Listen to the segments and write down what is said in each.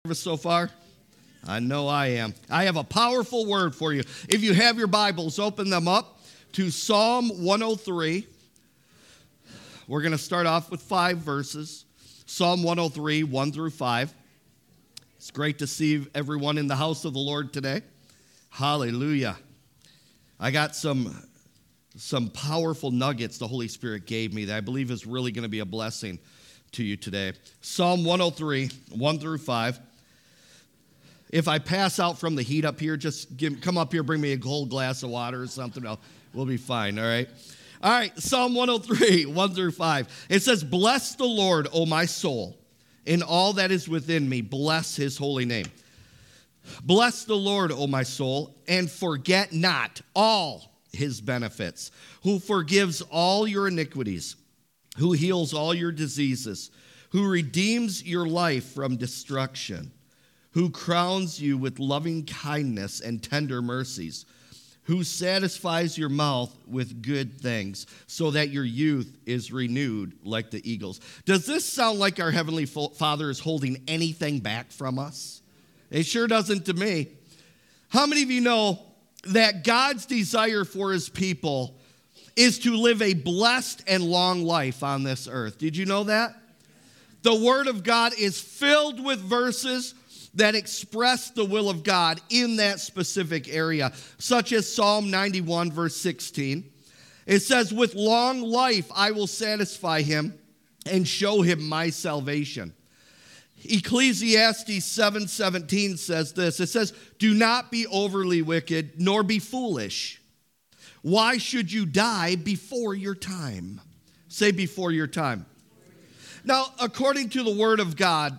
So far? I know I am. I have a powerful word for you. If you have your Bibles, open them up to Psalm 103. We're going to start off with 5 verses. Psalm 103, 1 through 5. It's great to see everyone in the house of the Lord today. Hallelujah. I got some powerful nuggets the Holy Spirit gave me that I believe is really going to be a blessing to you today. Psalm 103, 1 through 5. If I pass out from the heat up here, just come up here, bring me a cold glass of water or something. We'll be fine, all right? All right, Psalm 103, 1 through 5. It says, "Bless the Lord, O my soul, and all that is within me. Bless his holy name. Bless the Lord, O my soul, and forget not all his benefits, who forgives all your iniquities, who heals all your diseases, who redeems your life from destruction, who crowns you with loving kindness and tender mercies, who satisfies your mouth with good things, so that your youth is renewed like the eagles." Does this sound like our Heavenly Father is holding anything back from us? It sure doesn't to me. How many of you know that God's desire for his people is to live a blessed and long life on this earth? Did you know that? The Word of God is filled with verses that express the will of God in that specific area, such as Psalm 91, verse 16. It says, "With long life I will satisfy him and show him my salvation." Ecclesiastes 7:17 says this. It says, "Do not be overly wicked, nor be foolish. Why should you die before your time?" Say, before your time. Now, according to the Word of God,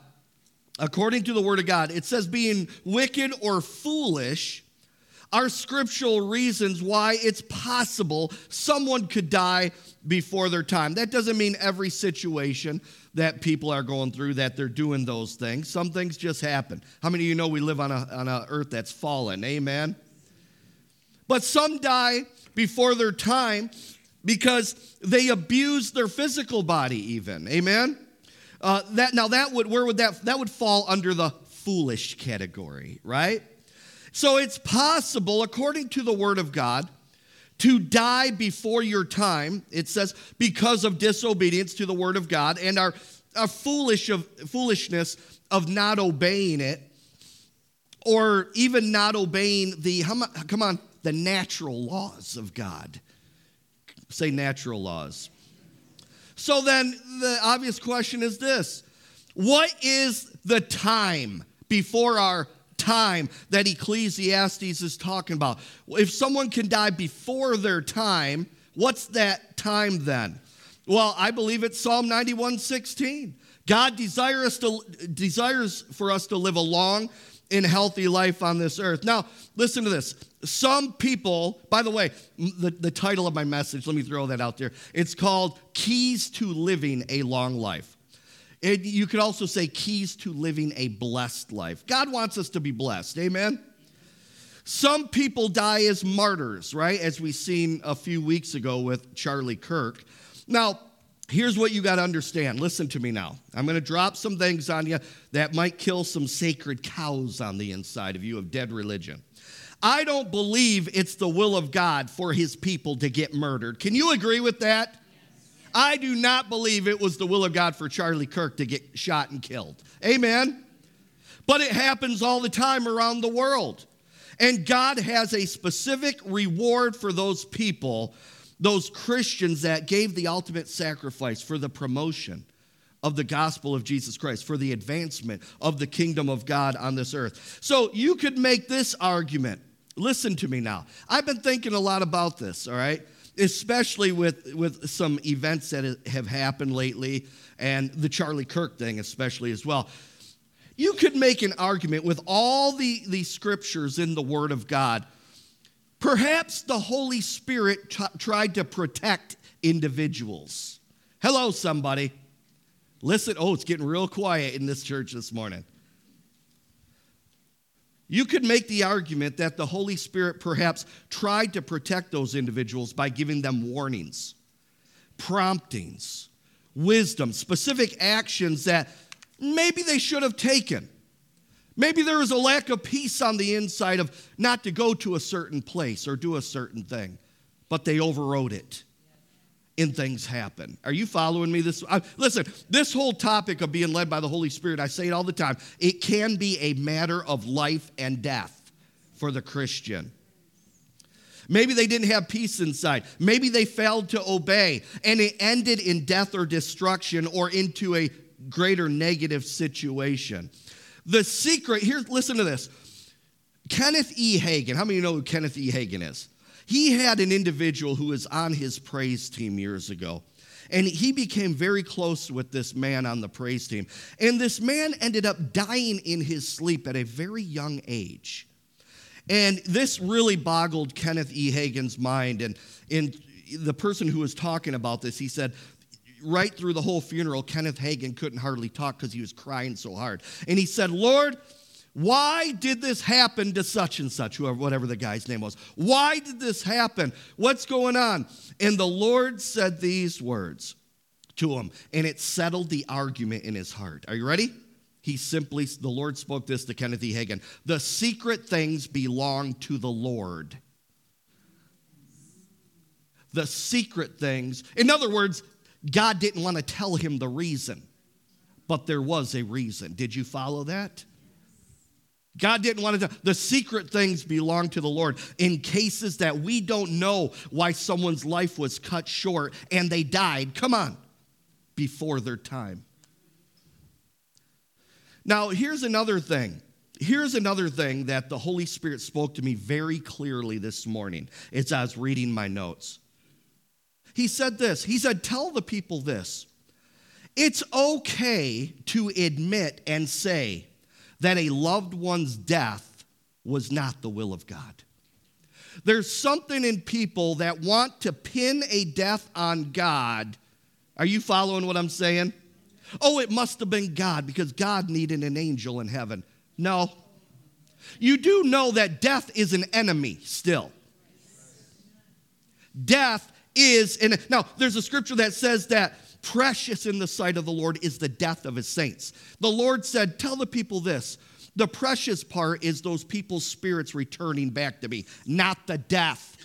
it says being wicked or foolish are scriptural reasons why it's possible someone could die before their time. That doesn't mean every situation that people are going through that they're doing those things. Some things just happen. How many of you know we live on a earth that's fallen? Amen? But some die before their time because they abuse their physical body even. Amen? That would fall under the foolish category, right? So it's possible, according to the Word of God, to die before your time, it says, because of disobedience to the Word of God and our foolishness of not obeying it, or even not obeying the natural laws of God. Say natural laws. So then the obvious question is this: what is the time before our time that Ecclesiastes is talking about? If someone can die before their time, what's that time then? Well, I believe it's Psalm 91:16. God desires for us to live a long and healthy life on this earth. Now, listen to this. Some people, by the way, the title of my message, let me throw that out there. It's called Keys to Living a Long Life. You could also say Keys to Living a Blessed Life. God wants us to be blessed, amen? Some people die as martyrs, right? As we seen a few weeks ago with Charlie Kirk. Now, here's what you got to understand. Listen to me now. I'm going to drop some things on you that might kill some sacred cows on the inside of you of dead religion. I don't believe it's the will of God for his people to get murdered. Can you agree with that? Yes. I do not believe it was the will of God for Charlie Kirk to get shot and killed. Amen? But it happens all the time around the world. And God has a specific reward for those people, those Christians that gave the ultimate sacrifice for the promotion of the gospel of Jesus Christ, for the advancement of the kingdom of God on this earth. So you could make this argument. Listen to me now. I've been thinking a lot about this, all right? Especially with some events that have happened lately, and the Charlie Kirk thing especially as well. You could make an argument with all the scriptures in the Word of God. Perhaps the Holy Spirit tried to protect individuals. Hello, somebody. Listen. Oh, it's getting real quiet in this church this morning. You could make the argument that the Holy Spirit perhaps tried to protect those individuals by giving them warnings, promptings, wisdom, specific actions that maybe they should have taken. Maybe there was a lack of peace on the inside of not to go to a certain place or do a certain thing, but they overrode it and things happen. Are you following me? Listen, this whole topic of being led by the Holy Spirit, I say it all the time, it can be a matter of life and death for the Christian. Maybe they didn't have peace inside. Maybe they failed to obey, and it ended in death or destruction or into a greater negative situation. The secret, here, listen to this. Kenneth E. Hagin, how many of you know who Kenneth E. Hagin is? He had an individual who was on his praise team years ago. And he became very close with this man on the praise team. And this man ended up dying in his sleep at a very young age. And this really boggled Kenneth E. Hagin's mind. And the person who was talking about this, he said, right through the whole funeral, Kenneth Hagin couldn't hardly talk because he was crying so hard. And he said, Lord, why did this happen to such and such, whatever the guy's name was? Why did this happen? What's going on? And the Lord said these words to him, and it settled the argument in his heart. Are you ready? The Lord spoke this to Kenneth E. Hagin. The secret things belong to the Lord. The secret things. In other words, God didn't want to tell him the reason, but there was a reason. Did you follow that? God didn't want to. The secret things belong to the Lord. In cases that we don't know why someone's life was cut short and they died, come on, before their time. Now, here's another thing. Here's another thing that the Holy Spirit spoke to me very clearly this morning as I was reading my notes. He said this. He said, tell the people this. It's okay to admit and say that a loved one's death was not the will of God. There's something in people that want to pin a death on God. Are you following what I'm saying? Oh, it must have been God because God needed an angel in heaven. No. You do know that death is an enemy still. Death is, now there's a scripture that says that precious in the sight of the Lord is the death of his saints. The Lord said, tell the people this. The precious part is those people's spirits returning back to me, not the death.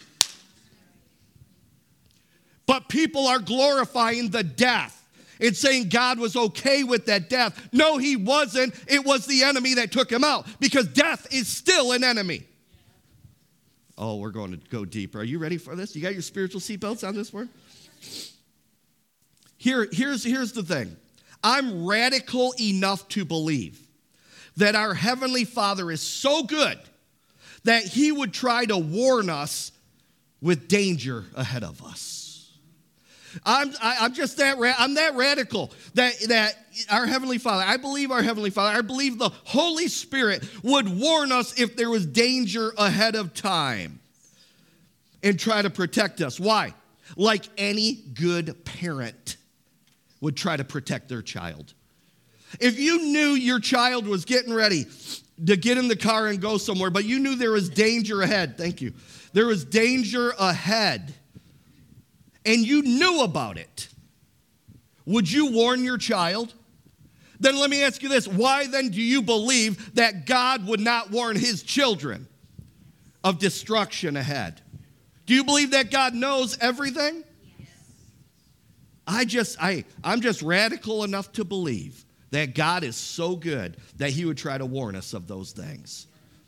But people are glorifying the death and saying God was okay with that death. No, he wasn't. It was the enemy that took him out because death is still an enemy. Oh, we're going to go deeper. Are you ready for this? You got your spiritual seatbelts on this one? Here's the thing. I'm radical enough to believe that our Heavenly Father is so good that he would try to warn us with danger ahead of us. I'm that radical that our Heavenly Father, I believe our Heavenly Father, I believe the Holy Spirit would warn us if there was danger ahead of time and try to protect us. Why? Like any good parent would try to protect their child. If you knew your child was getting ready to get in the car and go somewhere, but you knew there was danger ahead, thank you, there was danger ahead, and you knew about it, would you warn your child? Then let me ask you this, why then do you believe that God would not warn his children of destruction ahead? Do you believe that God knows everything? I'm just radical enough to believe that God is so good that he would try to warn us of those things.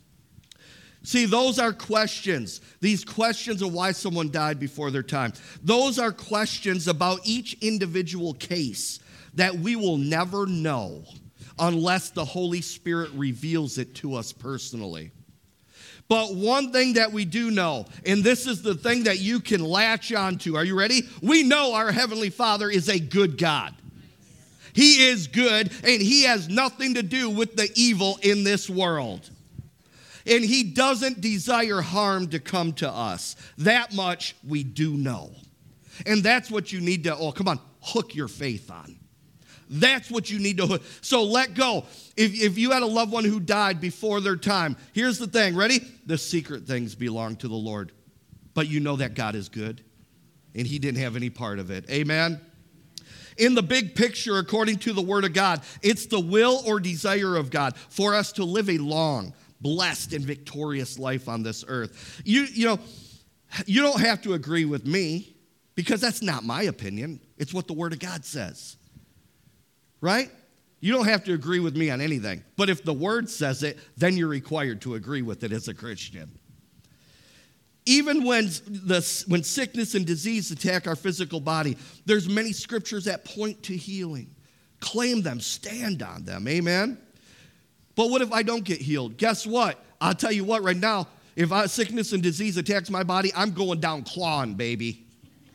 See, those are questions. These questions of why someone died before their time. Those are questions about each individual case that we will never know unless the Holy Spirit reveals it to us personally. But one thing that we do know, and this is the thing that you can latch on to. Are you ready? We know our Heavenly Father is a good God. He is good, and he has nothing to do with the evil in this world. And he doesn't desire harm to come to us. That much we do know. And that's what you need to, hook your faith on. That's what you need to hook. So let go. If you had a loved one who died before their time, here's the thing, ready? The secret things belong to the Lord. But you know that God is good, and he didn't have any part of it. Amen? In the big picture, according to the Word of God, it's the will or desire of God for us to live a long, blessed, and victorious life on this earth. You don't have to agree with me because that's not my opinion. It's what the Word of God says, right? You don't have to agree with me on anything. But if the Word says it, then you're required to agree with it as a Christian. Even when sickness and disease attack our physical body, there's many scriptures that point to healing. Claim them, stand on them, amen? But what if I don't get healed? Guess what? I'll tell you what right now, if sickness and disease attacks my body, I'm going down clawing, baby.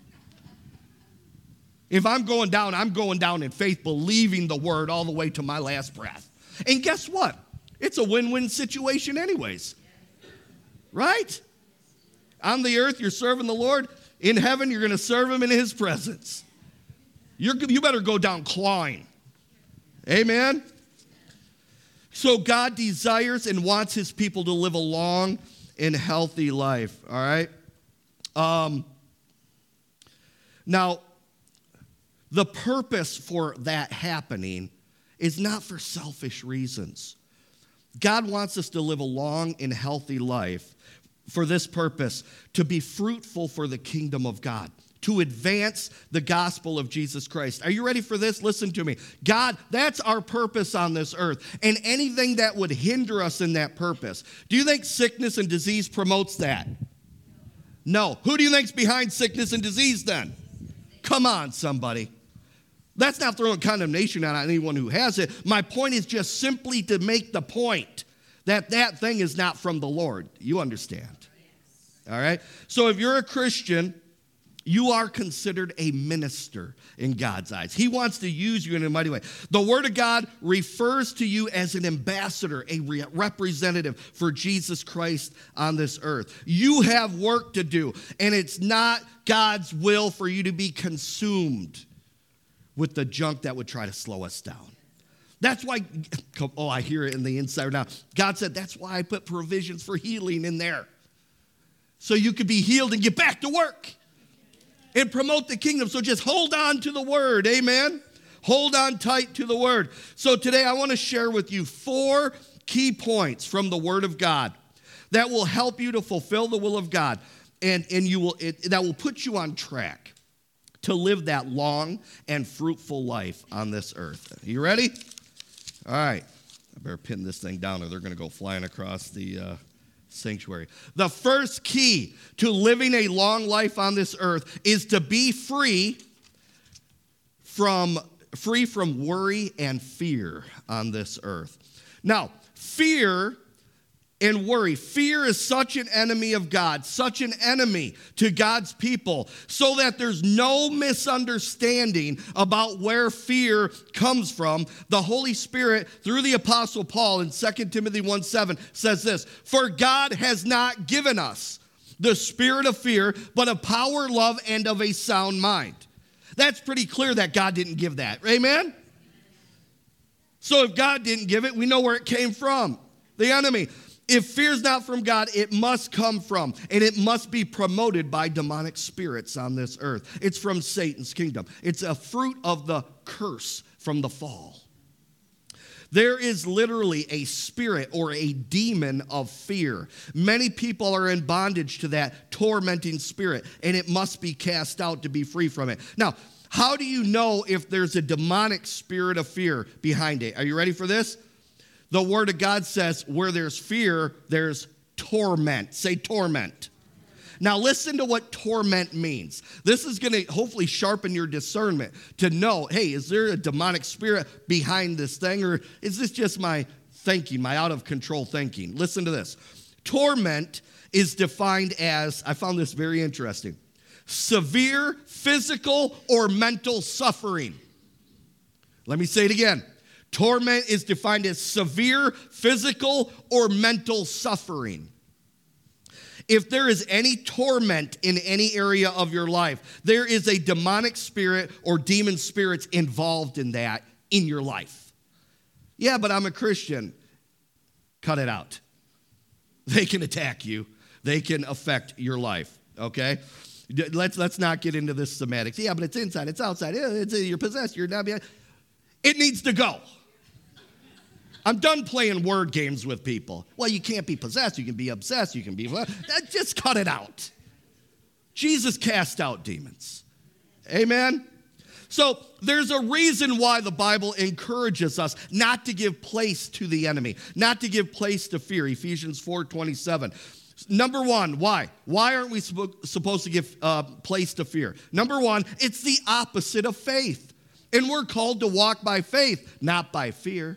If I'm going down in faith, believing the word all the way to my last breath. And guess what? It's a win-win situation anyways, right? On the earth, you're serving the Lord. In heaven, you're going to serve him in his presence. You better go down clawing. Amen? So God desires and wants his people to live a long and healthy life, all right? Now, the purpose for that happening is not for selfish reasons. God wants us to live a long and healthy life for this purpose, to be fruitful for the kingdom of God, to advance the gospel of Jesus Christ. Are you ready for this? Listen to me. God, that's our purpose on this earth, and anything that would hinder us in that purpose. Do you think sickness and disease promotes that? No. Who do you think's behind sickness and disease then? Come on, somebody. That's not throwing condemnation on anyone who has it. My point is just simply to make the point that that thing is not from the Lord. You understand? All right? So if you're a Christian, you are considered a minister in God's eyes. He wants to use you in a mighty way. The Word of God refers to you as an ambassador, a representative for Jesus Christ on this earth. You have work to do, and it's not God's will for you to be consumed with the junk that would try to slow us down. That's why, I hear it in the inside now. God said, that's why I put provisions for healing in there. So you could be healed and get back to work and promote the kingdom. So just hold on to the word, amen? Hold on tight to the word. So today I want to share with you 4 key points from the word of God that will help you to fulfill the will of God, and that will put you on track to live that long and fruitful life on this earth. You ready? All right. I better pin this thing down or they're going to go flying across the sanctuary. The first key to living a long life on this earth is to be free from worry and fear on this earth. Now, fear and worry. Fear is such an enemy of God, such an enemy to God's people, so that there's no misunderstanding about where fear comes from. The Holy Spirit, through the Apostle Paul in 2 Timothy 1:7, says this, "For God has not given us the spirit of fear, but of power, love, and of a sound mind." That's pretty clear that God didn't give that. Amen? So if God didn't give it, we know where it came from. The enemy. If fear's not from God, it must come from, and it must be promoted by demonic spirits on this earth. It's from Satan's kingdom. It's a fruit of the curse from the fall. There is literally a spirit or a demon of fear. Many people are in bondage to that tormenting spirit, and it must be cast out to be free from it. Now, how do you know if there's a demonic spirit of fear behind it? Are you ready for this? The Word of God says where there's fear, there's torment. Say torment. Now listen to what torment means. This is going to hopefully sharpen your discernment to know, hey, is there a demonic spirit behind this thing, or is this just my thinking, my out of control thinking? Listen to this. Torment is defined as, I found this very interesting, severe physical or mental suffering. Let me say it again. Torment is defined as severe physical or mental suffering. If there is any torment in any area of your life, there is a demonic spirit or demon spirits involved in that in your life. Yeah, but I'm a Christian. Cut it out. They can attack you. They can affect your life, okay? Let's not get into this semantics. Yeah, but it's inside, it's outside. You're possessed, you're not being. It needs to go. I'm done playing word games with people. Well, you can't be possessed. You can be obsessed. You can be. Just cut it out. Jesus cast out demons. Amen? So there's a reason why the Bible encourages us not to give place to the enemy, not to give place to fear. Ephesians 4:27. Number one, why? Why aren't we supposed to give place to fear? Number one, it's the opposite of faith. And we're called to walk by faith, not by fear.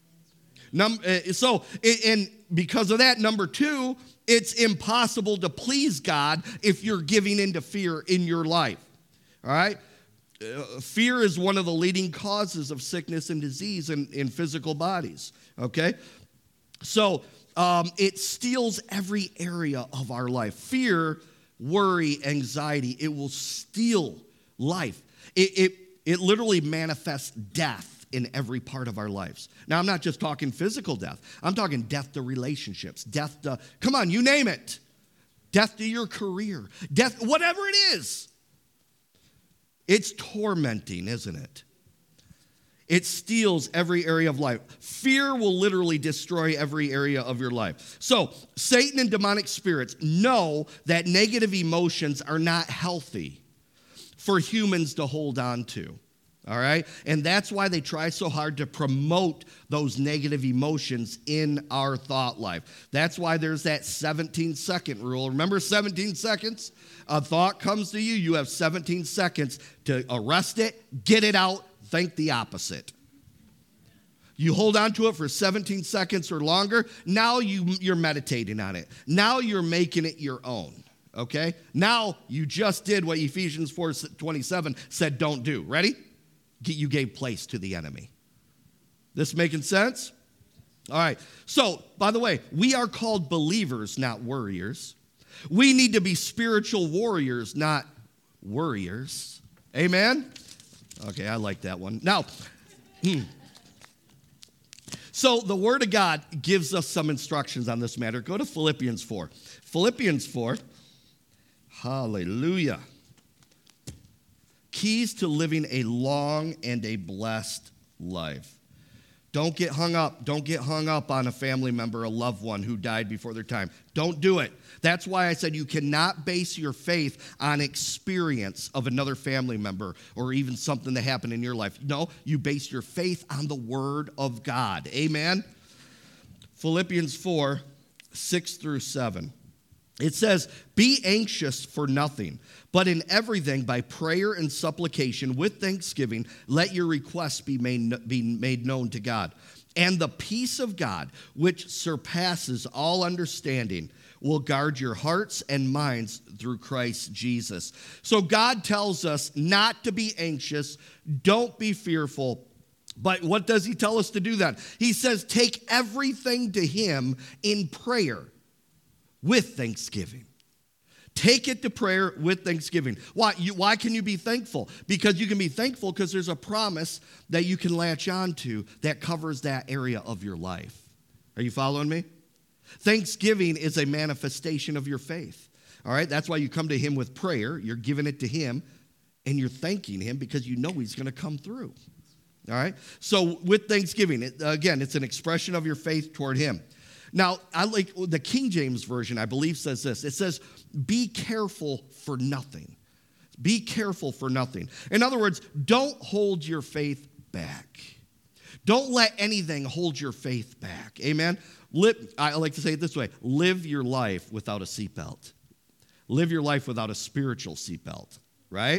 And because of that, number two, it's impossible to please God if you're giving into fear in your life. All right? Fear is one of the leading causes of sickness and disease in physical bodies. Okay? So it steals every area of our life. Fear, worry, anxiety, it will steal life. It literally manifests death in every part of our lives. Now, I'm not just talking physical death. I'm talking death to relationships, death to, come on, you name it. Death to your career, death, whatever it is. It's tormenting, isn't it? It steals every area of life. Fear will literally destroy every area of your life. So, Satan and demonic spirits know that negative emotions are not healthy for humans to hold on to. All right? And that's why they try so hard to promote those negative emotions in our thought life. That's why there's that 17-second rule. Remember 17 seconds? A thought comes to you, you have 17 seconds to arrest it, get it out, think the opposite. You hold on to it for 17 seconds or longer, now you're meditating on it. Now you're making it your own. Okay? Now you just did what Ephesians 4:27 said don't do. Ready? You gave place to the enemy. This making sense? All right. So, by the way, we are called believers, not worriers. We need to be spiritual warriors, not worriers. Amen? Okay, I like that one. Now, so the Word of God gives us some instructions on this matter. Go to Philippians 4. Philippians 4. Hallelujah. Keys to living a long and a blessed life. Don't get hung up. Don't get hung up on a family member, a loved one who died before their time. Don't do it. That's why I said you cannot base your faith on experience of another family member or even something that happened in your life. No, you base your faith on the Word of God. Amen? Philippians 4, 6 through 7. It says, be anxious for nothing, but in everything by prayer and supplication with thanksgiving, let your requests be made known to God. And the peace of God, which surpasses all understanding, will guard your hearts and minds through Christ Jesus. So God tells us not to be anxious, don't be fearful. But what does he tell us to do then? He says, take everything to him in prayer. With thanksgiving. Take it to prayer with thanksgiving. Why can you be thankful? Because you can be thankful because there's a promise that you can latch on to that covers that area of your life. Are you following me? Thanksgiving is a manifestation of your faith. All right? That's why you come to him with prayer. You're giving it to him, and you're thanking him because you know he's going to come through. All right? So with thanksgiving, again, it's an expression of your faith toward him. Now, I like the King James Version, I believe, says this. It says, be careful for nothing. Be careful for nothing. In other words, don't hold your faith back. Don't let anything hold your faith back. Amen? I like to say it this way. Live your life without a seatbelt. Live your life without a spiritual seatbelt, right?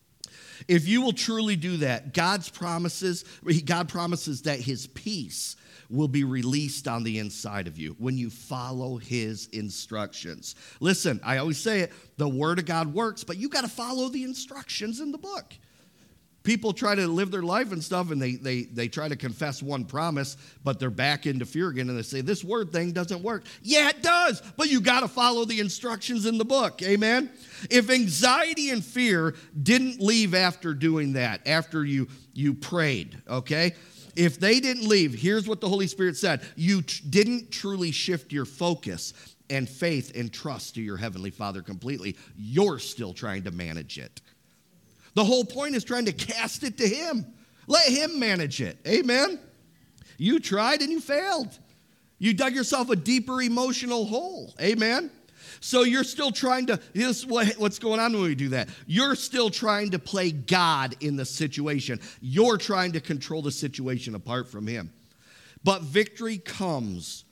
If you will truly do that, God promises that his peace will be released on the inside of you when you follow his instructions. Listen, I always say it, the Word of God works, but you got to follow the instructions in the book. People try to live their life and stuff, and they try to confess one promise, but they're back into fear again, and they say, this word thing doesn't work. Yeah, it does, but you got to follow the instructions in the book, amen? If anxiety and fear didn't leave after doing that, after you prayed, okay? If they didn't leave, here's what the Holy Spirit said. You didn't truly shift your focus and faith and trust to your Heavenly Father completely. You're still trying to manage it. The whole point is trying to cast it to Him. Let Him manage it. Amen? You tried and you failed. You dug yourself a deeper emotional hole. Amen? So you're still trying to, this is what's going on when we do that. You're still trying to play God in the situation. You're trying to control the situation apart from Him. But victory comes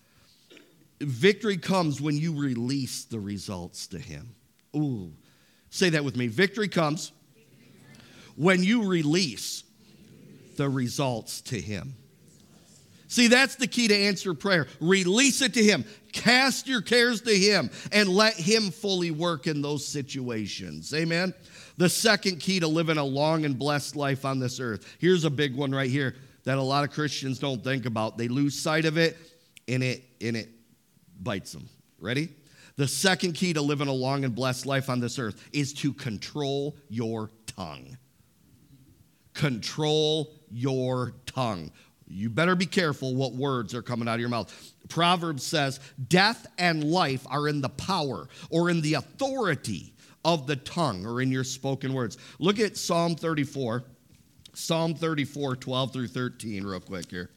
when you release the results to Him. Ooh, say that with me. Victory comes when you release the results to Him. See, that's the key to answer prayer. Release it to Him. Cast your cares to Him and let Him fully work in those situations. Amen? The second key to living a long and blessed life on this earth. Here's a big one right here that a lot of Christians don't think about. They lose sight of it, and it bites them. Ready? The second key to living a long and blessed life on this earth is to control your tongue. Control your tongue. You better be careful what words are coming out of your mouth. Proverbs says, death and life are in the power or in the authority of the tongue or in your spoken words. Look at Psalm 34. Psalm 34, 12 through 13 real quick here.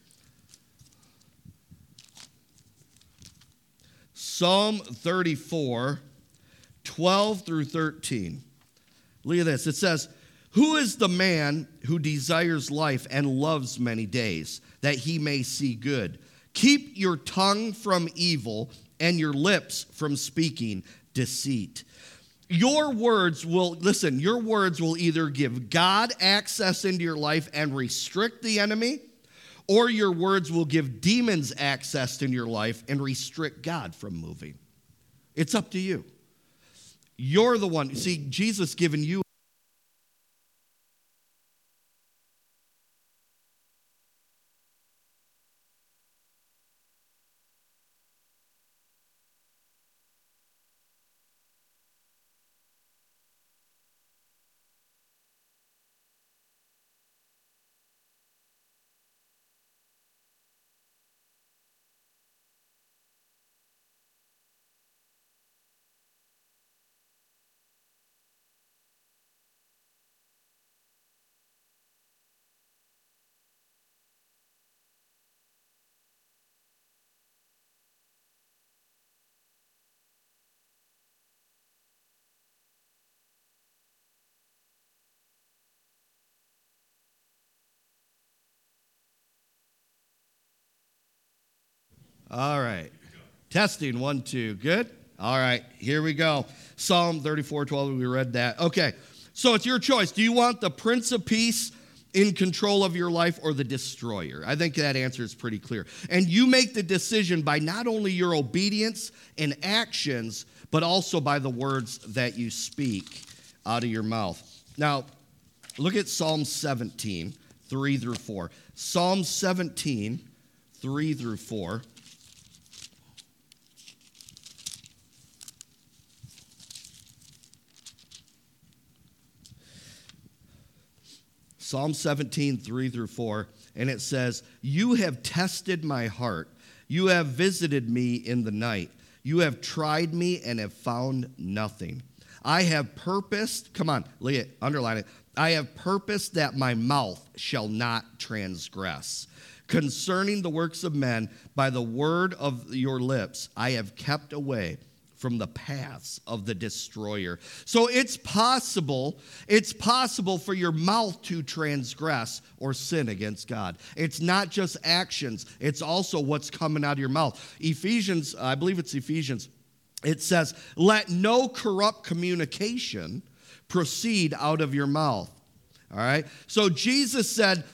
Psalm 34, 12 through 13. Look at this. It says, who is the man who desires life and loves many days, that he may see good? Keep your tongue from evil and your lips from speaking deceit. Your words will either give God access into your life and restrict the enemy, or your words will give demons access in your life and restrict God from moving. It's up to you. You're the one. See, Jesus given you All right. Testing, 1, 2. Good? All right, here we go. Psalm 34, 12, we read that. Okay, so it's your choice. Do you want the Prince of Peace in control of your life or the destroyer? I think that answer is pretty clear. And you make the decision by not only your obedience and actions, but also by the words that you speak out of your mouth. Now, look at Psalm 17, 3 through 4. Psalm 17, 3 through 4. Psalm 17, 3 through 4, and it says, you have tested my heart. You have visited me in the night. You have tried me and have found nothing. I have purposed, come on, underline it. I have purposed that my mouth shall not transgress. Concerning the works of men, by the word of your lips, I have kept away from the paths of the destroyer. So it's possible for your mouth to transgress or sin against God. It's not just actions, it's also what's coming out of your mouth. Ephesians, I believe it's Ephesians, it says, let no corrupt communication proceed out of your mouth. All right? So Jesus said,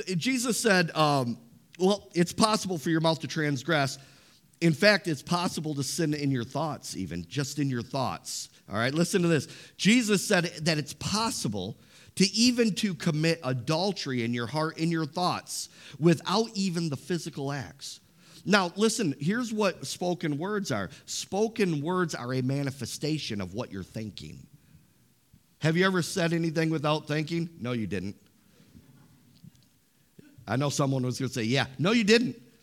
well, it's possible for your mouth to transgress. In fact, it's possible to sin in your thoughts, even just in your thoughts. All right, listen to this. Jesus said that it's possible to commit adultery in your heart, in your thoughts, without even the physical acts. Now, listen, here's what spoken words are. Spoken words are a manifestation of what you're thinking. Have you ever said anything without thinking? No, you didn't. I know someone was going to say, yeah. No, you didn't.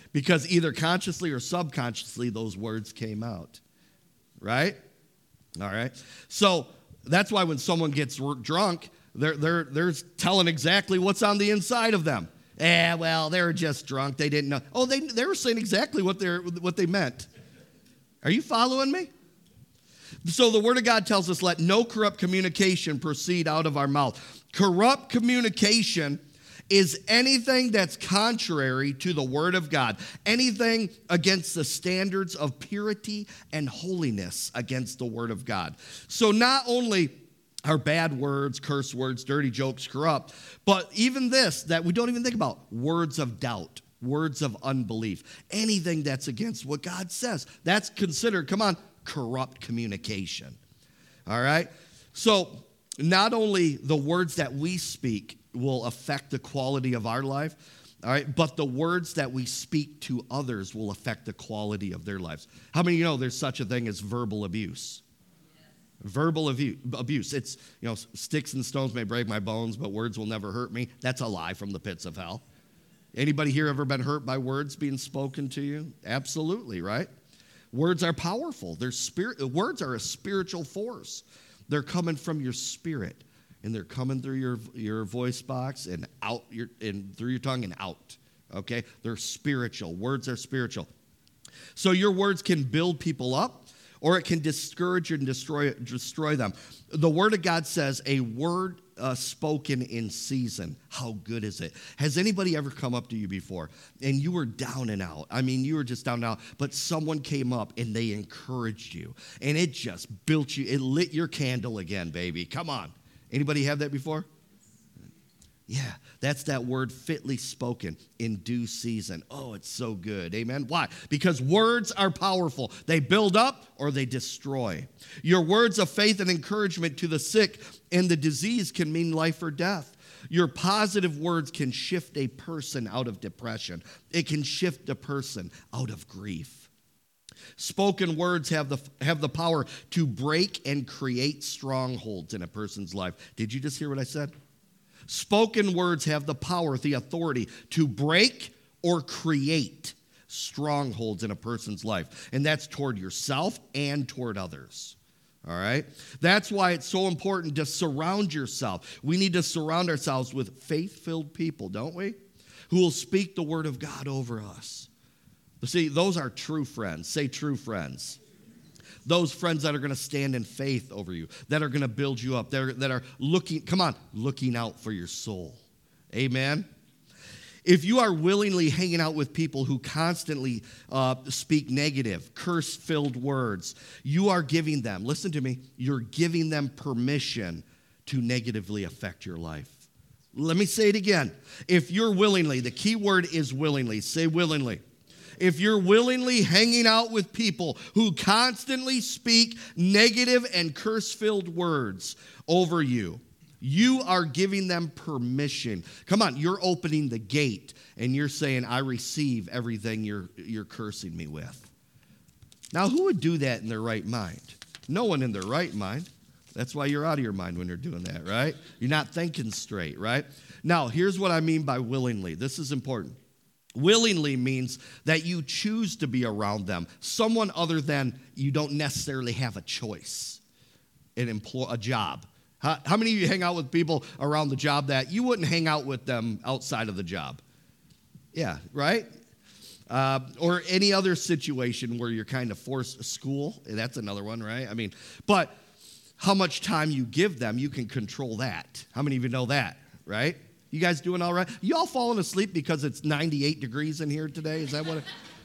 Because either consciously or subconsciously, those words came out. Right? All right. So that's why when someone gets drunk, they're telling exactly what's on the inside of them. Well, they were just drunk. They didn't know. Oh, they were saying exactly what they meant. Are you following me? So the Word of God tells us, let no corrupt communication proceed out of our mouth. Corrupt communication is anything that's contrary to the Word of God, anything against the standards of purity and holiness against the Word of God. So not only are bad words, curse words, dirty jokes corrupt, but even this that we don't even think about, words of doubt, words of unbelief, anything that's against what God says, that's considered, come on, corrupt communication. All right? So not only the words that we speak will affect the quality of our life, all right, but the words that we speak to others will affect the quality of their lives. How many of you know there's such a thing as verbal abuse? Verbal abuse. It's, sticks and stones may break my bones, but words will never hurt me. That's a lie from the pits of hell. Anybody here ever been hurt by words being spoken to you? Absolutely, right? Words are powerful. Words are a spiritual force. They're coming from your spirit, and they're coming through your voice box and out and through your tongue and out. Okay? They're spiritual. Words are spiritual. So your words can build people up, or it can discourage and destroy them. The Word of God says a word spoken in season. How good is it? Has anybody ever come up to you before and you were down and out? I mean, you were just down and out, but someone came up and they encouraged you, and it just built you. It lit your candle again, baby. Come on. Anybody have that before? Yeah, that's that word fitly spoken in due season. Oh, it's so good. Amen. Why? Because words are powerful. They build up or they destroy. Your words of faith and encouragement to the sick and the diseased can mean life or death. Your positive words can shift a person out of depression. It can shift a person out of grief. Spoken words have the power to break and create strongholds in a person's life. Did you just hear what I said? Spoken words have the power, the authority to break or create strongholds in a person's life. And that's toward yourself and toward others. All right? That's why it's so important to surround yourself. We need to surround ourselves with faith-filled people, don't we? Who will speak the word of God over us. See, those are true friends. Say true friends. Those friends that are going to stand in faith over you, that are going to build you up, that are looking out for your soul. Amen? If you are willingly hanging out with people who constantly speak negative, curse-filled words, you are giving them, listen to me, you're giving them permission to negatively affect your life. Let me say it again. If you're willingly, the key word is willingly. Say willingly. If you're willingly hanging out with people who constantly speak negative and curse-filled words over you, you are giving them permission. Come on, you're opening the gate and you're saying, I receive everything you're cursing me with. Now, who would do that in their right mind? No one in their right mind. That's why you're out of your mind when you're doing that, right? You're not thinking straight, right? Now, here's what I mean by willingly. This is important. Willingly means that you choose to be around them, someone other than you don't necessarily have a choice, a job. How many of you hang out with people around the job that you wouldn't hang out with them outside of the job? Yeah, right? Or any other situation where you're kind of forced, school, that's another one, right? I mean, but how much time you give them, you can control that. How many of you know that, right? You guys doing all right? You all falling asleep because it's 98 degrees in here today? Is that what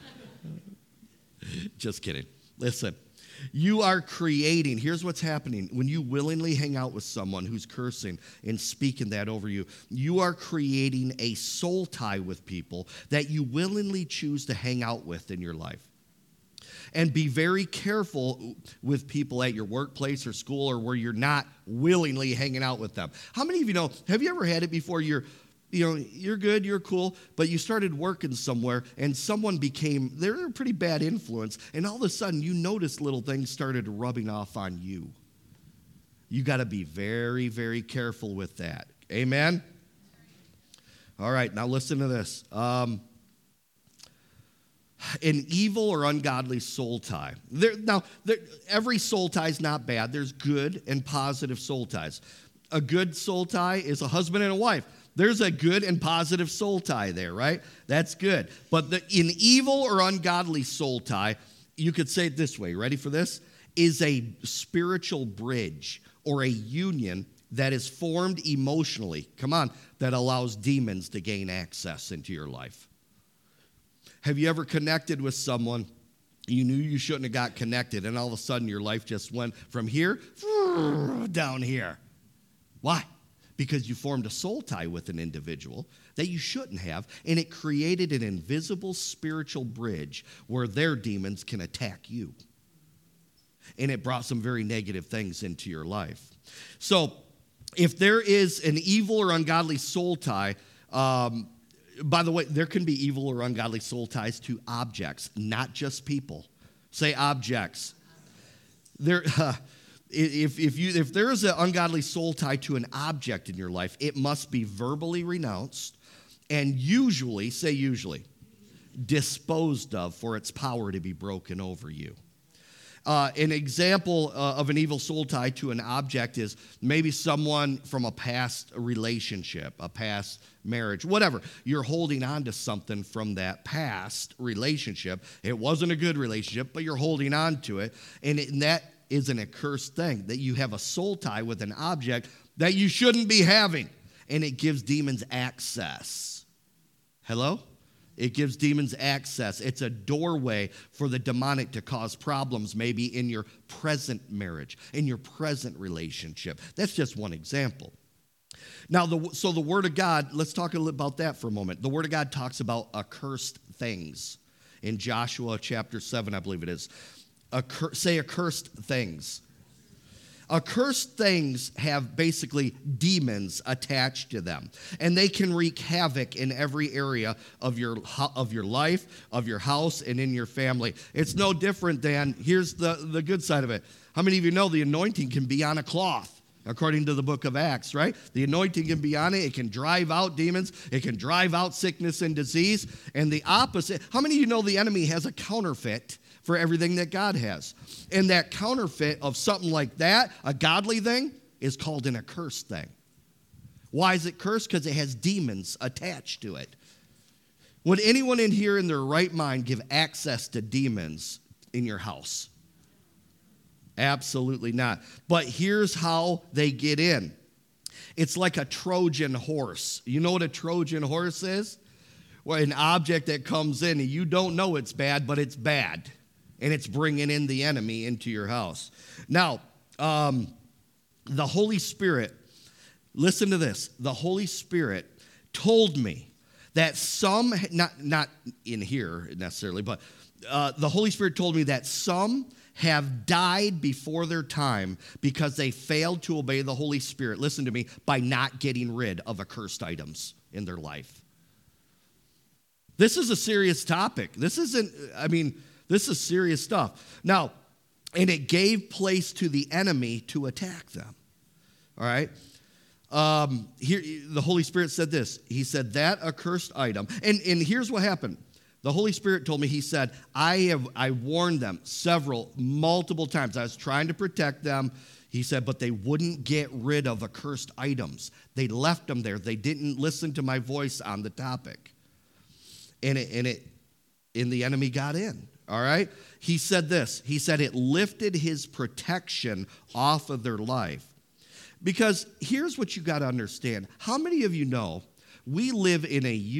Just kidding. Listen, you are creating. Here's what's happening. When you willingly hang out with someone who's cursing and speaking that over you, you are creating a soul tie with people that you willingly choose to hang out with in your life. And be very careful with people at your workplace or school or where you're not willingly hanging out with them. How many of you know, have you ever had it before you're good, you're cool, but you started working somewhere and someone they're a pretty bad influence, and all of a sudden you notice little things started rubbing off on you. You got to be very, very careful with that. Amen? All right, now listen to this. An evil or ungodly soul tie. Every soul tie is not bad. There's good and positive soul ties. A good soul tie is a husband and a wife. There's a good and positive soul tie there, right? That's good. But an evil or ungodly soul tie, you could say it this way. Ready for this? Is a spiritual bridge or a union that is formed emotionally, that allows demons to gain access into your life. Have you ever connected with someone you knew you shouldn't have got connected, and all of a sudden your life just went from here down here? Why? Because you formed a soul tie with an individual that you shouldn't have, and it created an invisible spiritual bridge where their demons can attack you. And it brought some very negative things into your life. So if there is an evil or ungodly soul tie, by the way, there can be evil or ungodly soul ties to objects, not just people. Say objects. If there is an ungodly soul tie to an object in your life, it must be verbally renounced and usually disposed of for its power to be broken over you. An example of an evil soul tie to an object is maybe someone from a past relationship, a past marriage, whatever. You're holding on to something from that past relationship. It wasn't a good relationship, but you're holding on to it. And that is an accursed thing, that you have a soul tie with an object that you shouldn't be having. And it gives demons access. Hello? It gives demons access. It's a doorway for the demonic to cause problems maybe in your present marriage, in your present relationship. That's just one example. Now, so the Word of God, let's talk a little about that for a moment. The Word of God talks about accursed things. In Joshua chapter 7, I believe it is. Say accursed things. Accursed things have basically demons attached to them, and they can wreak havoc in every area of your life, of your house, and in your family. It's no different than, here's the good side of it. How many of you know the anointing can be on a cloth, according to the book of Acts, right? The anointing can be on it. It can drive out demons. It can drive out sickness and disease. And the opposite, how many of you know the enemy has a counterfeit for everything that God has? And that counterfeit of something like that, a godly thing, is called an accursed thing. Why is it cursed? Because it has demons attached to it. Would anyone in here in their right mind give access to demons in your house? Absolutely not. But here's how they get in. It's like a Trojan horse. You know what a Trojan horse is? Well, an object that comes in and you don't know it's bad, but it's bad. And it's bringing in the enemy into your house. Now, the Holy Spirit, listen to this. The Holy Spirit told me that some, not in here necessarily, but the Holy Spirit told me that some have died before their time because they failed to obey the Holy Spirit, listen to me, by not getting rid of accursed items in their life. This is a serious topic. This is serious stuff. Now, and it gave place to the enemy to attack them. All right? Here, the Holy Spirit said this. He said, that accursed item. And here's what happened. The Holy Spirit told me, he said, I warned them multiple times. I was trying to protect them. He said, but they wouldn't get rid of accursed items. They left them there. They didn't listen to my voice on the topic. And the enemy got in. All right? He said this. He said it lifted his protection off of their life. Because here's what you got to understand. How many of you know we live in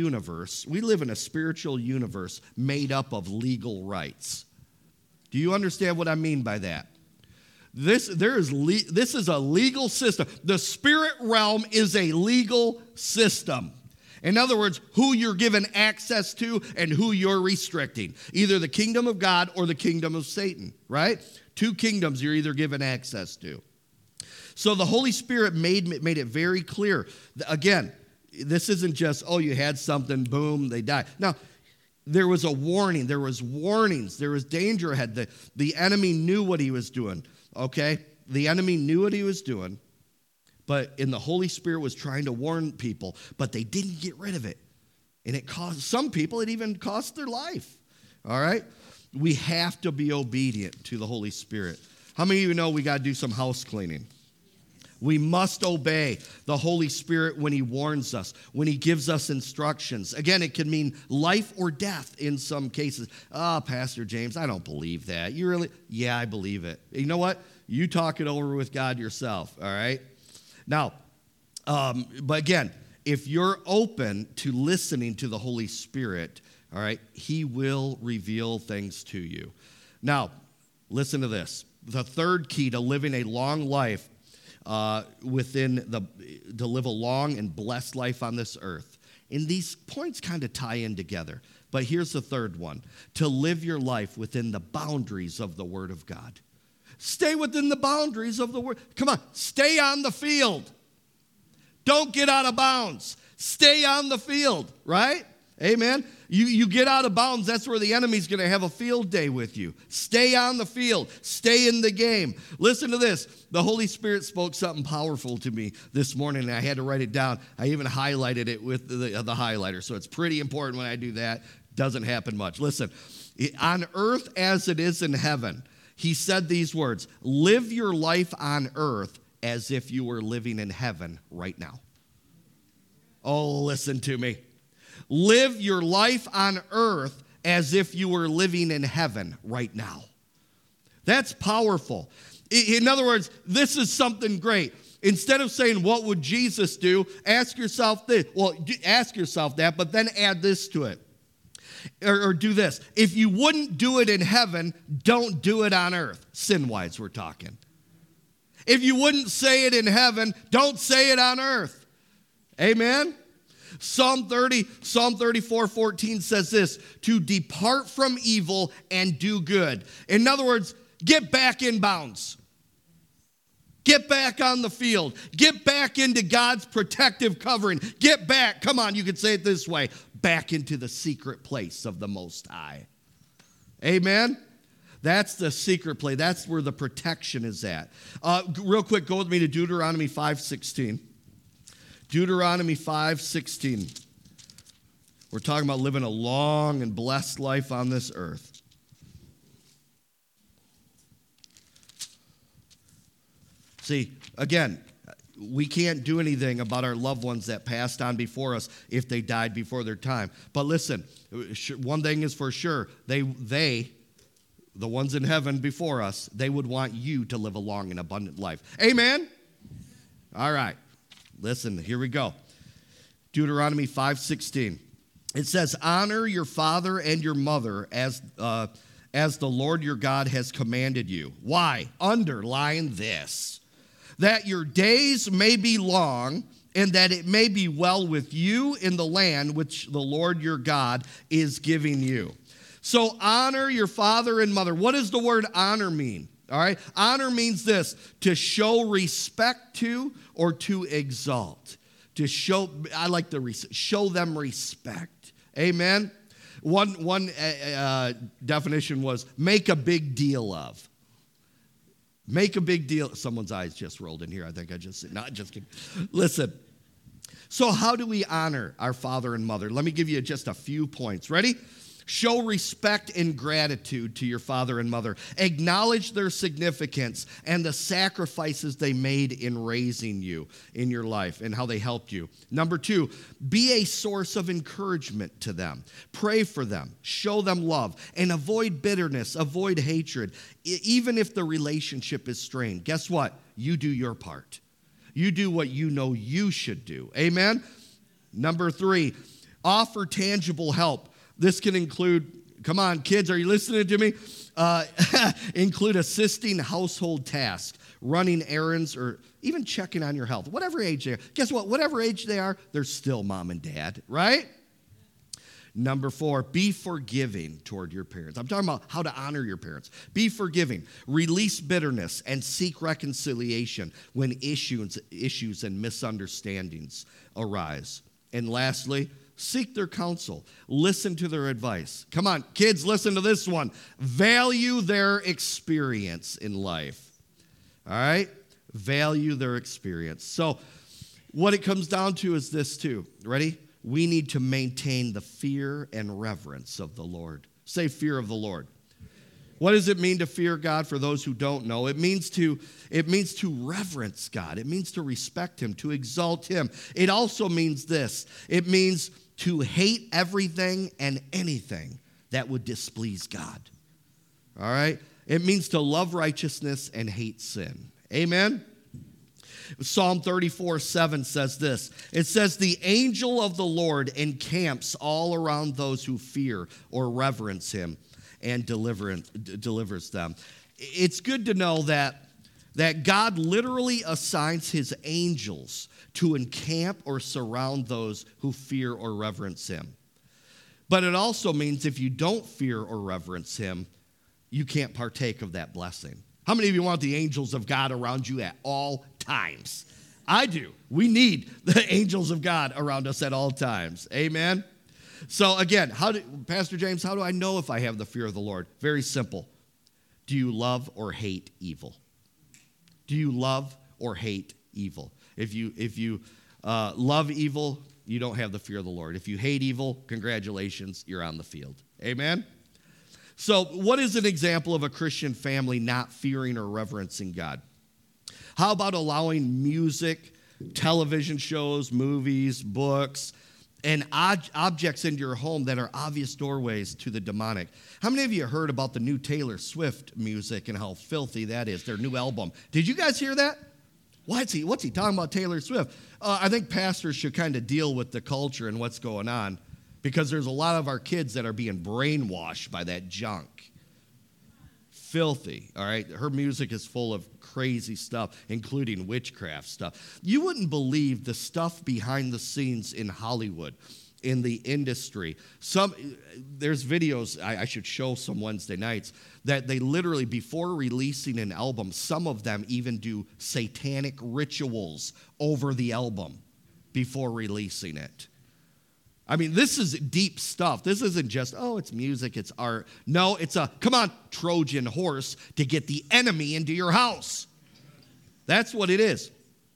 a spiritual universe made up of legal rights? Do you understand what I mean by that? This is a legal system. The spirit realm is a legal system. In other words, who you're given access to and who you're restricting. Either the kingdom of God or the kingdom of Satan, right? Two kingdoms you're either given access to. So the Holy Spirit made it very clear. Again, this isn't just, you had something, boom, they died. Now, there was a warning. There was warnings. There was danger ahead. The enemy knew what he was doing, okay? The enemy knew what he was doing. But the Holy Spirit was trying to warn people, but they didn't get rid of it. And it caused some people, it even cost their life. All right? We have to be obedient to the Holy Spirit. How many of you know we got to do some house cleaning? We must obey the Holy Spirit when he warns us, when he gives us instructions. Again, it can mean life or death in some cases. Pastor James, I don't believe that. You really? Yeah, I believe it. You know what? You talk it over with God yourself, all right? Now, but again, if you're open to listening to the Holy Spirit, all right, he will reveal things to you. Now, listen to this. The third key to living a long life to live a long and blessed life on this earth. And these points kind of tie in together. But here's the third one. To live your life within the boundaries of the Word of God. Stay within the boundaries of the Word. Come on, stay on the field. Don't get out of bounds. Stay on the field, right? Amen. You get out of bounds, that's where the enemy's going to have a field day with you. Stay on the field. Stay in the game. Listen to this. The Holy Spirit spoke something powerful to me this morning, and I had to write it down. I even highlighted it with the highlighter, so it's pretty important when I do that. Doesn't happen much. Listen, on earth as it is in heaven, he said these words, live your life on earth as if you were living in heaven right now. Oh, listen to me. Live your life on earth as if you were living in heaven right now. That's powerful. In other words, this is something great. Instead of saying, what would Jesus do? Ask yourself this. Well, ask yourself that, but then add this to it. Or do this. If you wouldn't do it in heaven, don't do it on earth. Sin-wise, we're talking. If you wouldn't say it in heaven, don't say it on earth. Amen? Psalm 34:14 says this, to depart from evil and do good. In other words, get back in bounds. Get back on the field. Get back into God's protective covering. Get back, come on, you could say it this way, back into the secret place of the Most High. Amen? That's the secret place. That's where the protection is at. Real quick, go with me to Deuteronomy 5:16. Deuteronomy 5:16. We're talking about living a long and blessed life on this earth. See, again, we can't do anything about our loved ones that passed on before us if they died before their time. But listen, one thing is for sure, they, the ones in heaven before us, they would want you to live a long and abundant life. Amen? All right. Listen, here we go. Deuteronomy 5:16. It says, honor your father and your mother as the Lord your God has commanded you. Why? Underline this. That your days may be long and that it may be well with you in the land which the Lord your God is giving you. So honor your father and mother. What does the word honor mean? All right. Honor means this, to show respect to or to exalt. To show, I like to show them respect. Amen. One definition was make a big deal of. Make a big deal. Someone's eyes just rolled in here. I think I just, not just kidding. Listen. So how do we honor our father and mother? Let me give you just a few points. Ready? Show respect and gratitude to your father and mother. Acknowledge their significance and the sacrifices they made in raising you in your life and how they helped you. Number 2, be a source of encouragement to them. Pray for them. Show them love. And avoid bitterness. Avoid hatred. Even if the relationship is strained. Guess what? You do your part. You do what you know you should do. Amen? Number 3, offer tangible help. This can include, come on, kids, are you listening to me? Include assisting household tasks, running errands, or even checking on your health. Whatever age they are. Guess what? Whatever age they are, they're still mom and dad, right? Number 4, be forgiving toward your parents. I'm talking about how to honor your parents. Be forgiving. Release bitterness and seek reconciliation when issues and misunderstandings arise. And lastly, seek their counsel. Listen to their advice. Come on, kids, listen to this one. Value their experience in life. All right? Value their experience. So what it comes down to is this too. Ready? We need to maintain the fear and reverence of the Lord. Say fear of the Lord. What does it mean to fear God for those who don't know? It means to reverence God. It means to respect him, to exalt him. It also means this. It means to hate everything and anything that would displease God. All right? It means to love righteousness and hate sin. Amen? Psalm 34:7 says this. It says, the angel of the Lord encamps all around those who fear or reverence him and delivers them. It's good to know that God literally assigns his angels to encamp or surround those who fear or reverence him. But it also means if you don't fear or reverence him, you can't partake of that blessing. How many of you want the angels of God around you at all times? I do. We need the angels of God around us at all times. Amen? So again, Pastor James, how do I know if I have the fear of the Lord? Very simple. Do you love or hate evil? Do you love or hate evil? If you love evil, you don't have the fear of the Lord. If you hate evil, congratulations, you're on the field. Amen? So what is an example of a Christian family not fearing or reverencing God? How about allowing music, television shows, movies, books, and objects into your home that are obvious doorways to the demonic? How many of you heard about the new Taylor Swift music and how filthy that is, their new album? Did you guys hear that? What's he talking about Taylor Swift? I think pastors should kind of deal with the culture and what's going on, because there's a lot of our kids that are being brainwashed by that junk. Filthy, all right? Her music is full of crazy stuff, including witchcraft stuff. You wouldn't believe the stuff behind the scenes in Hollywood, in the industry. There's videos I should show some Wednesday nights that they literally, before releasing an album, some of them even do satanic rituals over the album before releasing it. I mean, this is deep stuff. This isn't just, it's music, it's art. No, it's a, come on, Trojan horse to get the enemy into your house. That's what it is.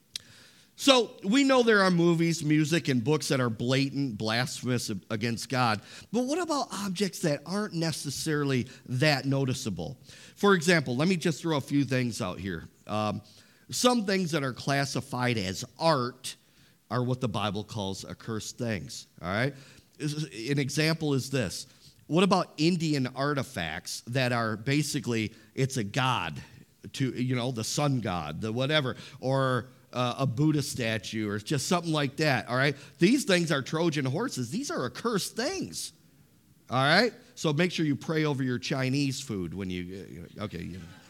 So we know there are movies, music, and books that are blatant, blasphemous against God. But what about objects that aren't necessarily that noticeable? For example, let me just throw a few things out here. Some things that are classified as art are what the Bible calls accursed things, all right? An example is this. What about Indian artifacts that are basically, it's a god, the sun god, the whatever, or a Buddha statue, or just something like that, all right? These things are Trojan horses. These are accursed things, all right? So make sure you pray over your Chinese food when you, okay.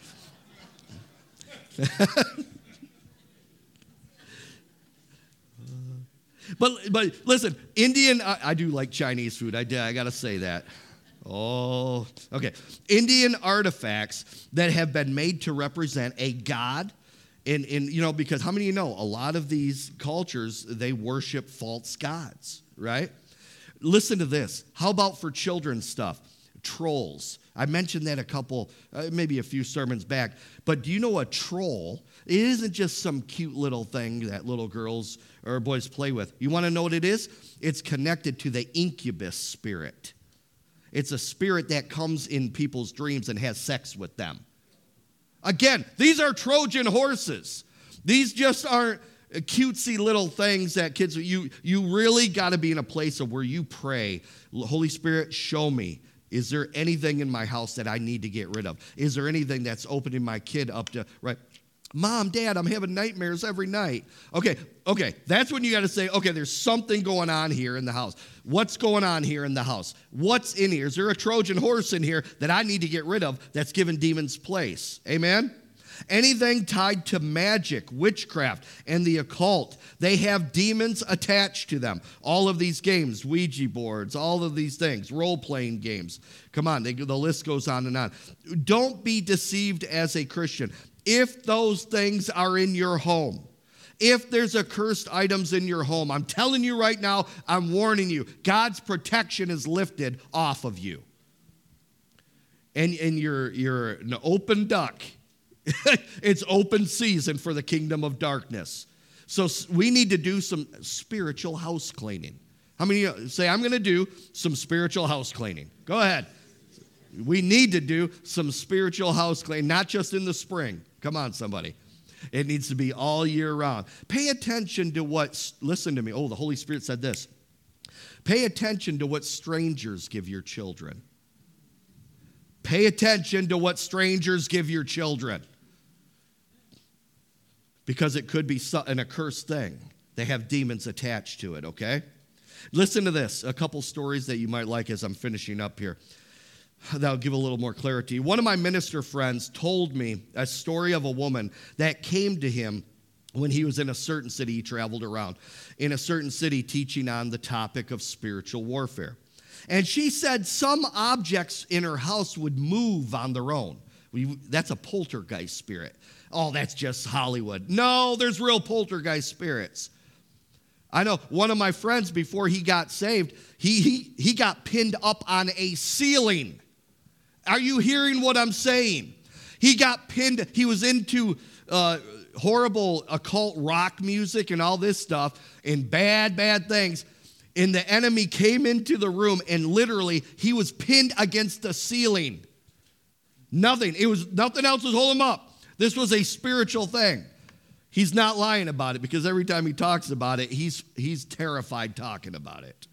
But listen, I do like Chinese food. I got to say that. Oh, okay. Indian artifacts that have been made to represent a god, because how many of you know a lot of these cultures, they worship false gods, right? Listen to this. How about for children's stuff? Trolls. I mentioned that maybe a few sermons back. But do you know a troll? It isn't just some cute little thing that little girls or boys play with. You want to know what it is? It's connected to the incubus spirit. It's a spirit that comes in people's dreams and has sex with them. Again, these are Trojan horses. These just aren't cutesy little things that kids, you really got to be in a place of where you pray, Holy Spirit, show me. Is there anything in my house that I need to get rid of? Is there anything that's opening my kid up to, right? Mom, Dad, I'm having nightmares every night. Okay, that's when you got to say, okay, there's something going on here in the house. What's going on here in the house? What's in here? Is there a Trojan horse in here that I need to get rid of that's given demons place? Amen? Anything tied to magic, witchcraft, and the occult, they have demons attached to them. All of these games, Ouija boards, all of these things, role-playing games. Come on, the list goes on and on. Don't be deceived as a Christian. If those things are in your home, if there's accursed items in your home, I'm telling you right now, I'm warning you, God's protection is lifted off of you. And you're an open duck. It's open season for the kingdom of darkness. So we need to do some spiritual house cleaning. How many of you say, I'm going to do some spiritual house cleaning? Go ahead. We need to do some spiritual house cleaning, not just in the spring. Come on, somebody. It needs to be all year round. Pay attention to listen to me. Oh, the Holy Spirit said this. Pay attention to what strangers give your children. Pay attention to what strangers give your children. Because it could be an accursed thing. They have demons attached to it, okay? Listen to this, a couple stories that you might like as I'm finishing up here. That'll give a little more clarity. One of my minister friends told me a story of a woman that came to him when he was in a certain city. He traveled around in a certain city teaching on the topic of spiritual warfare. And she said some objects in her house would move on their own. That's a poltergeist spirit. Oh, that's just Hollywood. No, there's real poltergeist spirits. I know one of my friends, before he got saved, he got pinned up on a ceiling. Are you hearing what I'm saying? He got pinned. He was into horrible occult rock music and all this stuff and bad things. And the enemy came into the room and literally he was pinned against the ceiling. Nothing else was holding him up. This was a spiritual thing. He's not lying about it because every time he talks about it, he's terrified talking about it.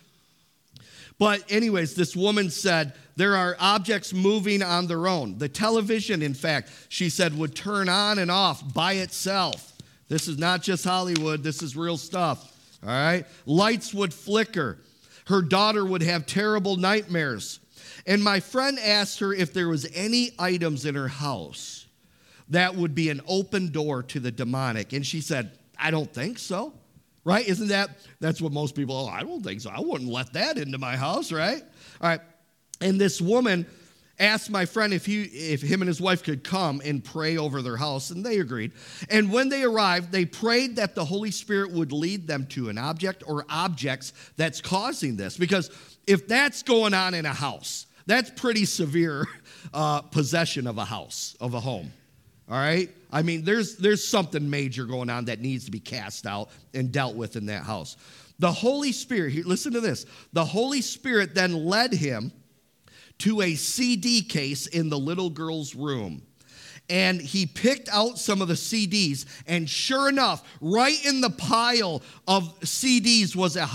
But anyways, this woman said there are objects moving on their own. The television, in fact, she said would turn on and off by itself. This is not just Hollywood. This is real stuff. All right? Lights would flicker. Her daughter would have terrible nightmares. And my friend asked her if there was any items in her house that would be an open door to the demonic. And she said, I don't think so. Right? That's what most people, I don't think so. I wouldn't let that into my house, right? All right. And this woman asked my friend if him and his wife could come and pray over their house, and they agreed. And when they arrived, they prayed that the Holy Spirit would lead them to an object or objects that's causing this. Because if that's going on in a house, that's pretty severe possession of a house, of a home. All right? I mean, there's something major going on that needs to be cast out and dealt with in that house. The Holy Spirit, listen to this. The Holy Spirit then led him to a CD case in the little girl's room. And he picked out some of the CDs, and sure enough, right in the pile of CDs was a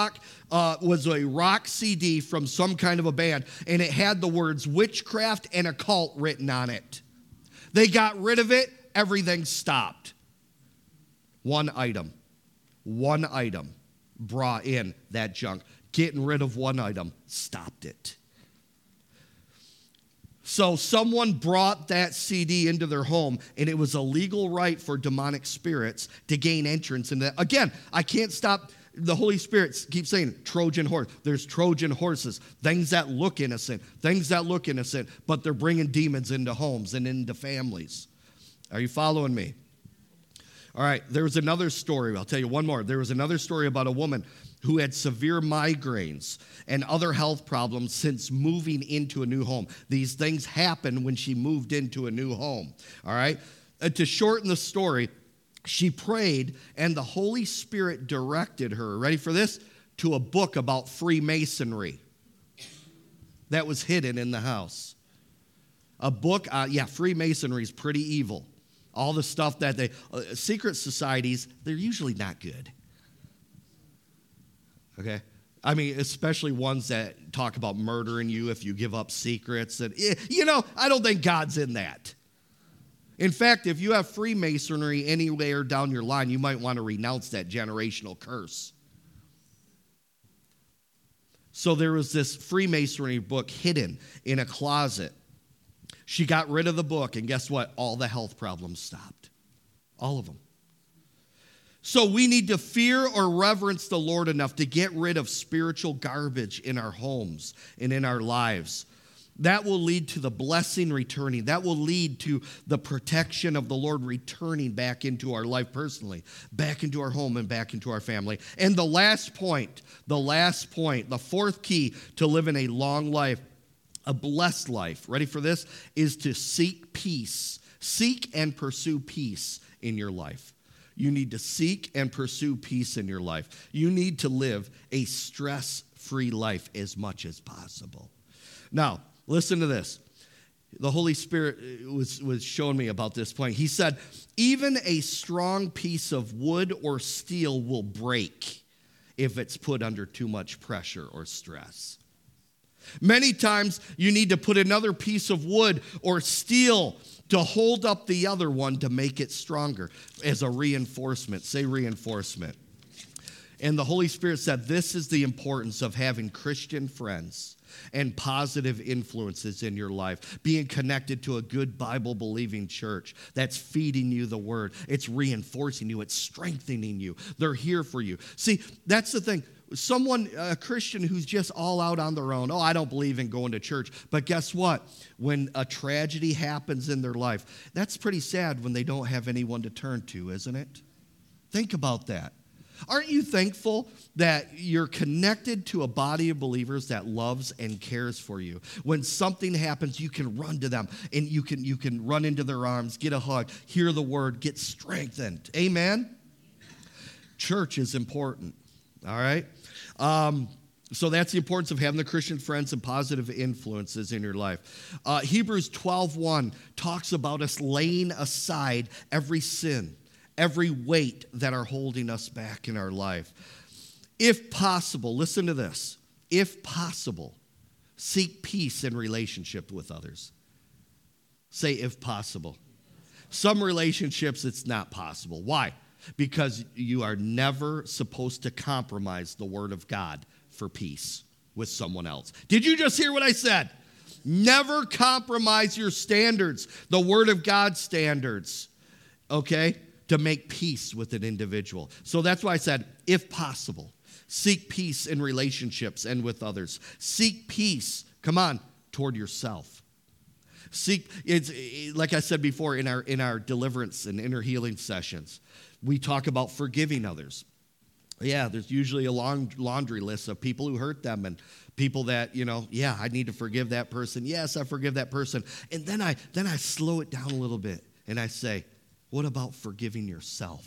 rock CD from some kind of a band, and it had the words witchcraft and occult written on it. They got rid of it, everything stopped. One item brought in that junk. Getting rid of one item stopped it. So someone brought that CD into their home, and it was a legal right for demonic spirits to gain entrance into that. Again, I can't stop. The Holy Spirit keeps saying Trojan horse. There's Trojan horses, things that look innocent, but they're bringing demons into homes and into families. Are you following me? All right, there was another story. I'll tell you one more. There was another story about a woman who had severe migraines and other health problems since moving into a new home. These things happened when she moved into a new home. All right? To shorten the story, she prayed, and the Holy Spirit directed her, ready for this, to a book about Freemasonry that was hidden in the house. A book, Freemasonry is pretty evil. All the stuff that secret societies, they're usually not good. Okay? I mean, especially ones that talk about murdering you if you give up secrets. And, I don't think God's in that. In fact, if you have Freemasonry anywhere down your line, you might want to renounce that generational curse. So there was this Freemasonry book hidden in a closet. She got rid of the book, and guess what? All the health problems stopped. All of them. So we need to fear or reverence the Lord enough to get rid of spiritual garbage in our homes and in our lives. That will lead to the blessing returning. That will lead to the protection of the Lord returning back into our life personally, back into our home and back into our family. And the last point, the fourth key to living a long life, a blessed life, ready for this, is to seek peace. Seek and pursue peace in your life. You need to seek and pursue peace in your life. You need to live a stress-free life as much as possible. Now, Listen to this. The Holy Spirit was showing me about this point. He said, even a strong piece of wood or steel will break if it's put under too much pressure or stress. Many times you need to put another piece of wood or steel to hold up the other one to make it stronger as a reinforcement. Say reinforcement. And the Holy Spirit said, this is the importance of having Christian friends and positive influences in your life, being connected to a good Bible-believing church that's feeding you the word. It's reinforcing you. It's strengthening you. They're here for you. See, that's the thing. A Christian who's just all out on their own, I don't believe in going to church. But guess what? When a tragedy happens in their life, that's pretty sad when they don't have anyone to turn to, isn't it? Think about that. Aren't you thankful that you're connected to a body of believers that loves and cares for you? When something happens, you can run to them and you can run into their arms, get a hug, hear the word, get strengthened. Amen? Church is important, all right? So that's the importance of having the Christian friends and positive influences in your life. Hebrews 12:1 talks about us laying aside every sin, every weight that are holding us back in our life. If possible, listen to this. If possible, seek peace in relationship with others. Say, if possible. Some relationships, it's not possible. Why? Because you are never supposed to compromise the word of God for peace with someone else. Did you just hear what I said? Never compromise your standards, the word of God standards, okay, to make peace with an individual. So that's why I said, if possible, seek peace in relationships and with others. Seek peace, come on, toward yourself. It's like I said before in our deliverance and inner healing sessions, we talk about forgiving others. Yeah, there's usually a long laundry list of people who hurt them and people that, I need to forgive that person. Yes, I forgive that person. And then I slow it down a little bit and I say, what about forgiving yourself?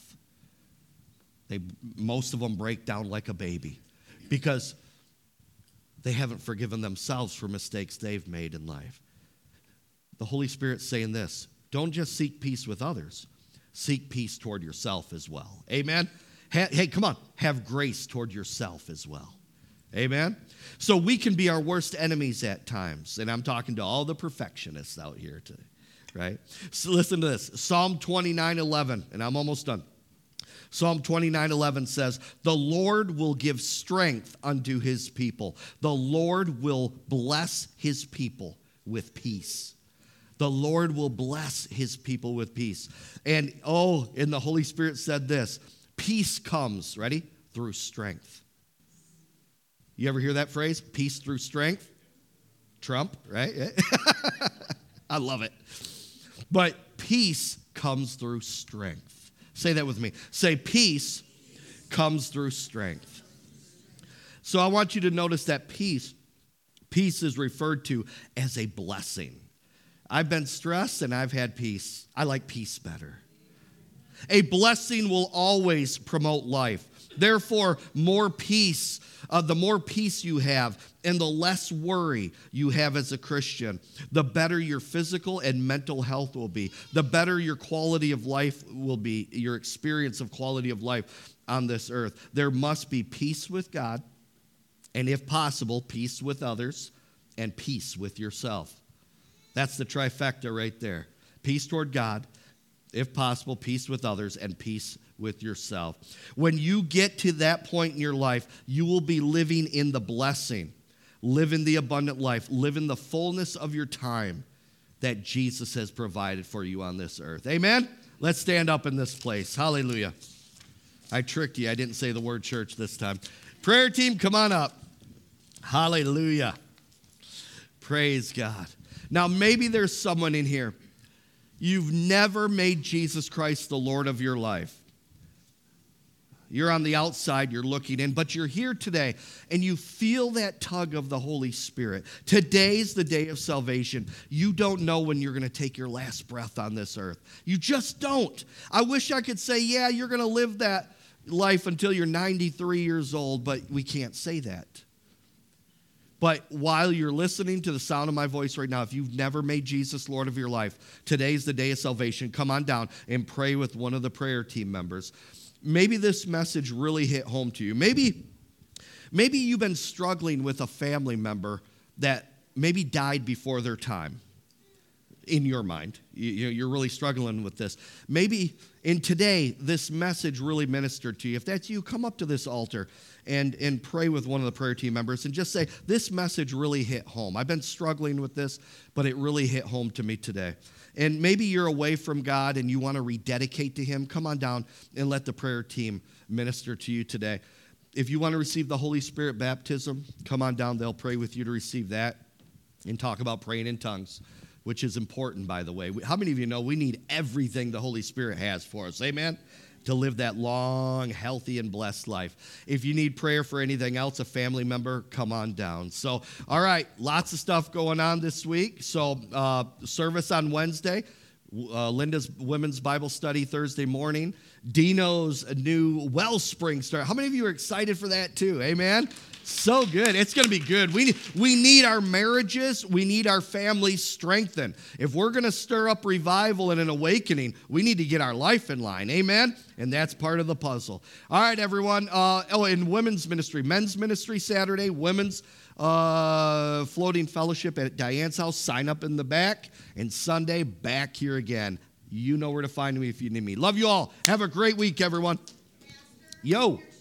Most of them break down like a baby because they haven't forgiven themselves for mistakes they've made in life. The Holy Spirit's saying this, don't just seek peace with others, seek peace toward yourself as well. Amen? Hey, come on, have grace toward yourself as well. Amen? So we can be our worst enemies at times, and I'm talking to all the perfectionists out here today. Right? So listen to this. Psalm 29:11, and I'm almost done. Psalm 29:11 says, the Lord will give strength unto his people. The Lord will bless his people with peace. The Lord will bless his people with peace. And the Holy Spirit said this, peace comes, ready? Through strength. You ever hear that phrase? Peace through strength? Trump, right? I love it. But peace comes through strength. Say that with me. Say, peace comes through strength. So I want you to notice that peace is referred to as a blessing. I've been stressed and I've had peace. I like peace better. A blessing will always promote life. Therefore, more peace, the more peace you have and the less worry you have as a Christian, the better your physical and mental health will be, the better your quality of life will be, your experience of quality of life on this earth. There must be peace with God, and if possible, peace with others, and peace with yourself. That's the trifecta right there. Peace toward God, if possible, peace with others, and peace with yourself. When you get to that point in your life, you will be living in the blessing, living the abundant life, living the fullness of your time that Jesus has provided for you on this earth. Amen? Let's stand up in this place. Hallelujah. I tricked you. I didn't say the word church this time. Prayer team, come on up. Hallelujah. Praise God. Now, maybe there's someone in here. You've never made Jesus Christ the Lord of your life. You're on the outside, you're looking in, but you're here today and you feel that tug of the Holy Spirit. Today's the day of salvation. You don't know when you're going to take your last breath on this earth. You just don't. I wish I could say, yeah, you're going to live that life until you're 93 years old, but we can't say that. But while you're listening to the sound of my voice right now, if you've never made Jesus Lord of your life, today's the day of salvation. Come on down and pray with one of the prayer team members. Maybe this message really hit home to you. Maybe you've been struggling with a family member that maybe died before their time. In your mind, you're really struggling with this. Maybe in today, this message really ministered to you. If that's you, come up to this altar and pray with one of the prayer team members and just say, this message really hit home. I've been struggling with this, but it really hit home to me today. And maybe you're away from God and you want to rededicate to Him. Come on down and let the prayer team minister to you today. If you want to receive the Holy Spirit baptism, come on down. They'll pray with you to receive that and talk about praying in tongues, which is important, by the way. How many of you know we need everything the Holy Spirit has for us? Amen? To live that long, healthy, and blessed life. If you need prayer for anything else, a family member, come on down. So, all right, lots of stuff going on this week. So, service on Wednesday, Linda's Women's Bible Study Thursday morning, Dino's new Wellspring start. How many of you are excited for that too? Amen? So good. It's going to be good. We need our marriages. We need our families strengthened. If we're going to stir up revival and an awakening, we need to get our life in line. Amen? And that's part of the puzzle. All right, everyone. In women's ministry, men's ministry Saturday, women's floating fellowship at Diane's house. Sign up in the back. And Sunday, back here again. You know where to find me if you need me. Love you all. Have a great week, everyone. Yo.